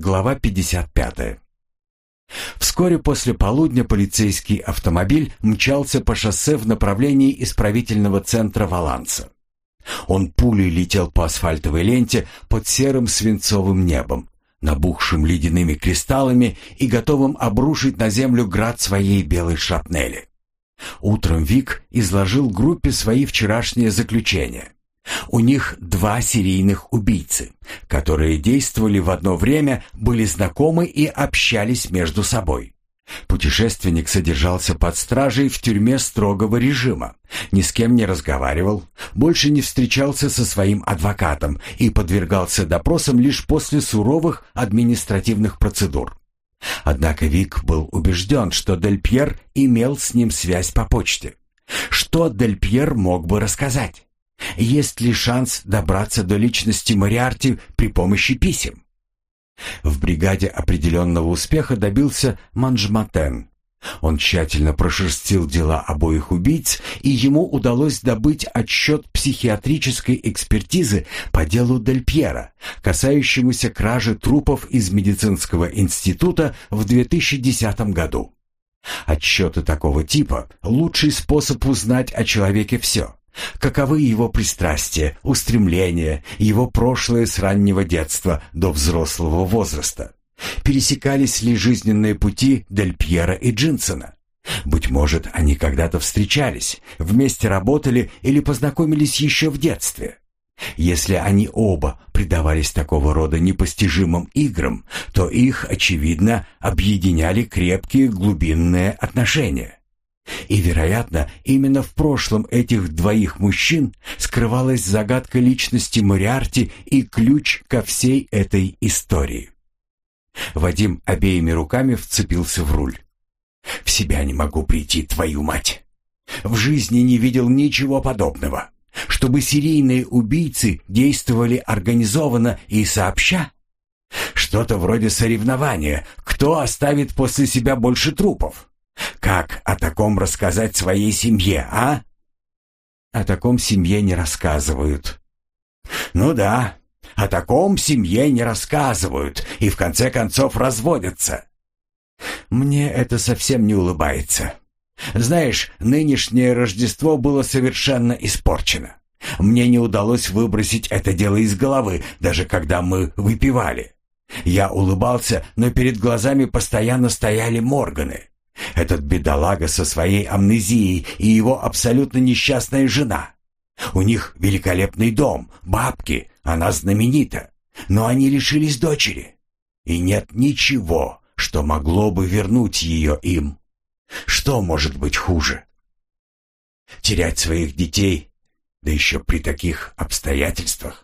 Глава 55. Вскоре после полудня полицейский автомобиль мчался по шоссе в направлении исправительного центра Валанса. Он пулей летел по асфальтовой ленте под серым свинцовым небом, набухшим ледяными кристаллами и готовым обрушить на землю град своей белой шрапнели. Утром Вик изложил группе свои вчерашние заключения. У них 2 серийных убийцы, которые действовали в одно время, были знакомы и общались между собой. Путешественник содержался под стражей в тюрьме строгого режима, ни с кем не разговаривал, больше не встречался со своим адвокатом и подвергался допросам лишь после суровых административных процедур. Однако Вик был убежден, что Дель Пьер имел с ним связь по почте. Что Дель Пьер мог бы рассказать? Есть ли шанс добраться до личности Мориарти при помощи писем? В бригаде определенного успеха добился Манжматен. Он тщательно прошерстил дела обоих убийц, и ему удалось добыть отчет психиатрической экспертизы по делу Дель Пьера, касающемуся кражи трупов из медицинского института в 2010 году. Отчеты такого типа – лучший способ узнать о человеке все. Каковы его пристрастия, устремления, его прошлое с раннего детства до взрослого возраста? Пересекались ли жизненные пути Дель Пьера и Джинсона? Быть может, они когда-то встречались, вместе работали или познакомились еще в детстве. Если они оба предавались такого рода непостижимым играм, то их, очевидно, объединяли крепкие глубинные отношения. И, вероятно, именно в прошлом этих двоих мужчин скрывалась загадка личности Мориарти и ключ ко всей этой истории. Вадим обеими руками вцепился в руль. «В себя не могу прийти, твою мать! В жизни не видел ничего подобного. Чтобы серийные убийцы действовали организованно и сообща? Что-то вроде соревнования, кто оставит после себя больше трупов. Как о таком рассказать своей семье, а?» «О таком семье не рассказывают». «Ну да, о таком семье не рассказывают и в конце концов разводятся. Мне это совсем не улыбается. Знаешь, нынешнее Рождество было совершенно испорчено. Мне не удалось выбросить это дело из головы, даже когда мы выпивали. Я улыбался, но перед глазами постоянно стояли Морганы. Этот бедолага со своей амнезией и его абсолютно несчастная жена. У них великолепный дом, бабки, она знаменита, но они лишились дочери. И нет ничего, что могло бы вернуть ее им. Что может быть хуже? Терять своих детей, да еще при таких обстоятельствах.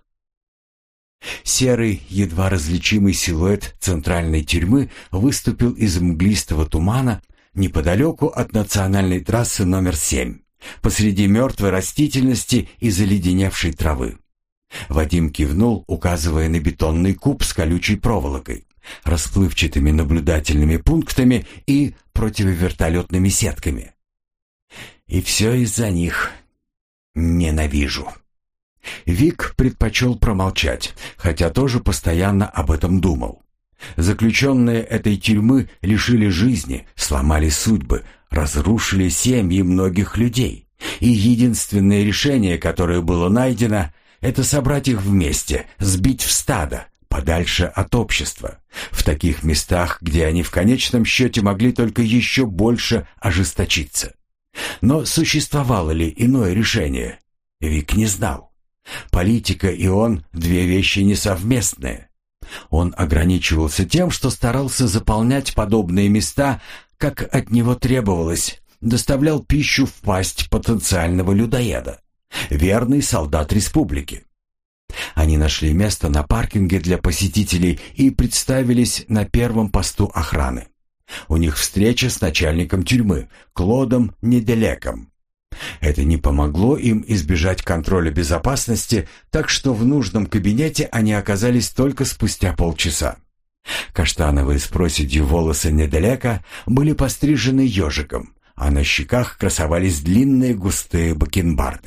Серый, едва различимый силуэт центральной тюрьмы выступил из мглистого тумана неподалеку от национальной трассы номер 7, посреди мертвой растительности и заледеневшей травы. Вадим кивнул, указывая на бетонный куб с колючей проволокой, расплывчатыми наблюдательными пунктами и противовертолетными сетками. И все из-за них. Ненавижу. Вик предпочел промолчать, хотя тоже постоянно об этом думал. Заключенные этой тюрьмы лишили жизни, сломали судьбы, разрушили семьи многих людей. И единственное решение, которое было найдено, это собрать их вместе, сбить в стадо, подальше от общества, в таких местах, где они в конечном счете могли только еще больше ожесточиться. Но существовало ли иное решение? Вик не знал. Политика и он – две вещи несовместные. Он ограничивался тем, что старался заполнять подобные места, как от него требовалось, доставлял пищу в пасть потенциального людоеда. Верный солдат республики. Они нашли место на паркинге для посетителей и представились на первом посту охраны. У них встреча с начальником тюрьмы, Клодом Неделеком. Это не помогло им избежать контроля безопасности, так что в нужном кабинете они оказались только спустя полчаса. Каштановые с проседью волосы Неделека были пострижены ежиком, а на щеках красовались длинные густые бакенбарды.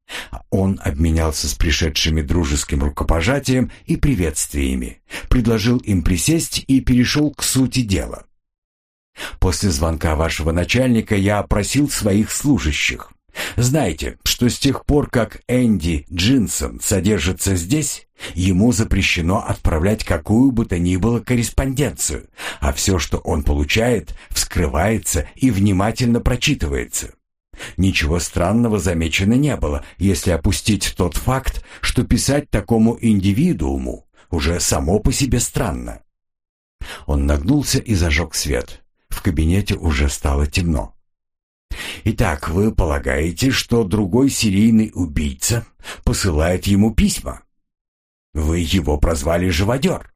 Он обменялся с пришедшими дружеским рукопожатием и приветствиями, предложил им присесть и перешел к сути дела. «После звонка вашего начальника я опросил своих служащих. Знаете, что с тех пор, как Энди Джинсон содержится здесь, ему запрещено отправлять какую бы то ни было корреспонденцию, а все, что он получает, вскрывается и внимательно прочитывается. Ничего странного замечено не было, если опустить тот факт, что писать такому индивидууму уже само по себе странно». Он нагнулся и зажег свет. В кабинете уже стало темно. «Итак, вы полагаете, что другой серийный убийца посылает ему письма? Вы его прозвали живодер?»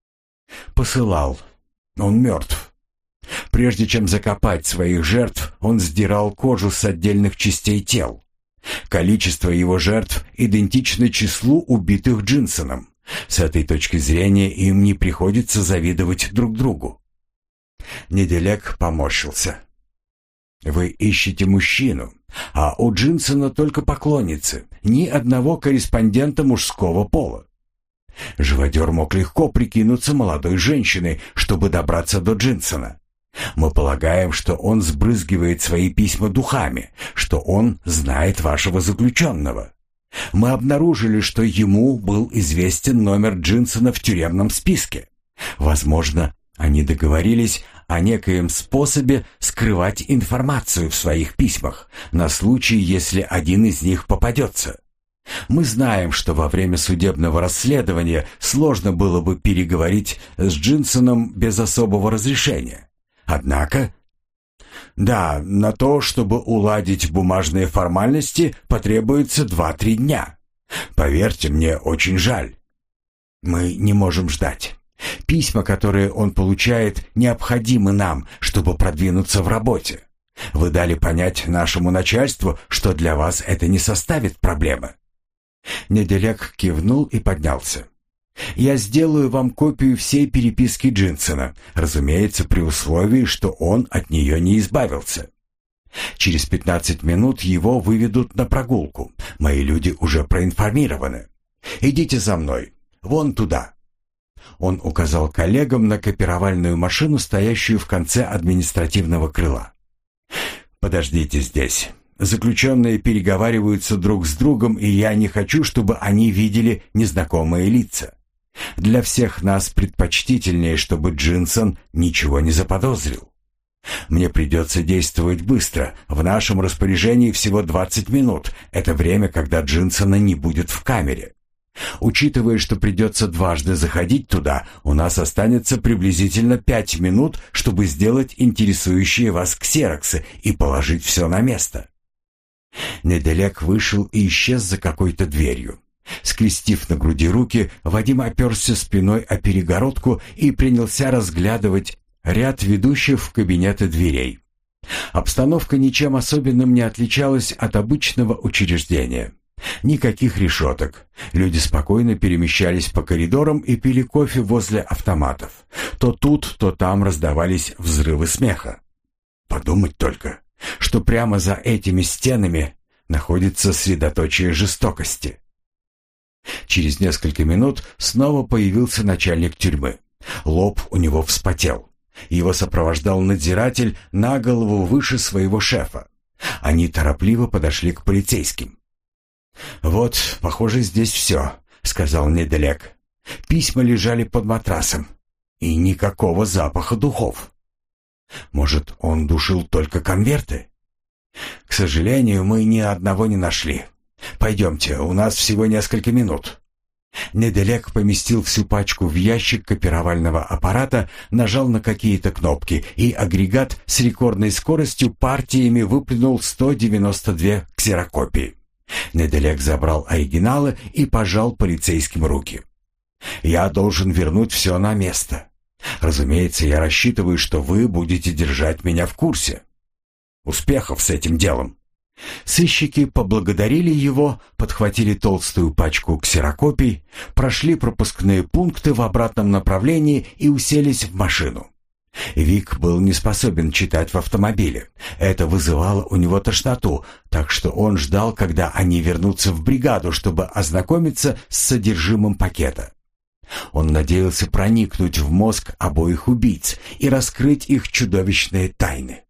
«Посылал. Он мертв. Прежде чем закопать своих жертв, он сдирал кожу с отдельных частей тел. Количество его жертв идентично числу убитых Джинсоном. С этой точки зрения им не приходится завидовать друг другу». Неделек поморщился. «Вы ищете мужчину, а у Джинсона только поклонницы, ни одного корреспондента мужского пола. Живодер мог легко прикинуться молодой женщиной, чтобы добраться до Джинсона. Мы полагаем, что он сбрызгивает свои письма духами, что он знает вашего заключенного. Мы обнаружили, что ему был известен номер Джинсона в тюремном списке. Возможно, они договорились о некоем способе скрывать информацию в своих письмах на случай, если один из них попадется. Мы знаем, что во время судебного расследования сложно было бы переговорить с Джинсоном без особого разрешения. Однако, да, на то, чтобы уладить бумажные формальности, потребуется 2-3 дня. Поверьте, мне очень жаль. Мы не можем ждать. Письма, которые он получает, необходимы нам, чтобы продвинуться в работе. Вы дали понять нашему начальству, что для вас это не составит проблемы». Неделек кивнул и поднялся. «Я сделаю вам копию всей переписки Джинсона, разумеется, при условии, что он от нее не избавился. Через 15 минут его выведут на прогулку. Мои люди уже проинформированы. Идите за мной, вон туда». Он указал коллегам на копировальную машину, стоящую в конце административного крыла. «Подождите здесь. Заключенные переговариваются друг с другом, и я не хочу, чтобы они видели незнакомые лица. Для всех нас предпочтительнее, чтобы Джинсон ничего не заподозрил. Мне придется действовать быстро. В нашем распоряжении всего 20 минут. Это время, когда Джинсона не будет в камере. Учитывая, что придется дважды заходить туда, у нас останется приблизительно 5 минут, чтобы сделать интересующие вас ксероксы и положить все на место». Неделек вышел и исчез за какой-то дверью. Скрестив на груди руки, Вадим оперся спиной о перегородку и принялся разглядывать ряд ведущих в кабинеты дверей. Обстановка ничем особенным не отличалась от обычного учреждения. Никаких решеток. Люди спокойно перемещались по коридорам и пили кофе возле автоматов. То тут, то там раздавались взрывы смеха. Подумать только, что прямо за этими стенами находится средоточие жестокости. Через несколько минут снова появился начальник тюрьмы. Лоб у него вспотел. Его сопровождал надзиратель на голову выше своего шефа. Они торопливо подошли к полицейским. «Вот, похоже, здесь все», — сказал Неделек. «Письма лежали под матрасом. И никакого запаха духов. Может, он душил только конверты? К сожалению, мы ни одного не нашли. Пойдемте, у нас всего несколько минут». Неделек поместил всю пачку в ящик копировального аппарата, нажал на какие-то кнопки, и агрегат с рекордной скоростью партиями выплюнул 192 ксерокопии. Неделек забрал оригиналы и пожал полицейским руки. «Я должен вернуть все на место. Разумеется, я рассчитываю, что вы будете держать меня в курсе. Успехов с этим делом». Сыщики поблагодарили его, подхватили толстую пачку ксерокопий, прошли пропускные пункты в обратном направлении и уселись в машину. Вик был не способен читать в автомобиле. Это вызывало у него тошноту, так что он ждал, когда они вернутся в бригаду, чтобы ознакомиться с содержимым пакета. Он надеялся проникнуть в мозг обоих убийц и раскрыть их чудовищные тайны.